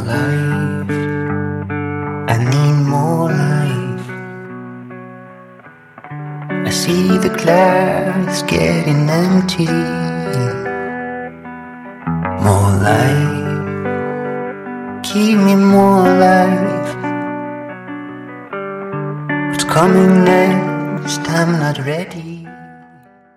life. I need more life. I see the glass getting empty. More life. Give me more life. What's coming next? I'm not ready.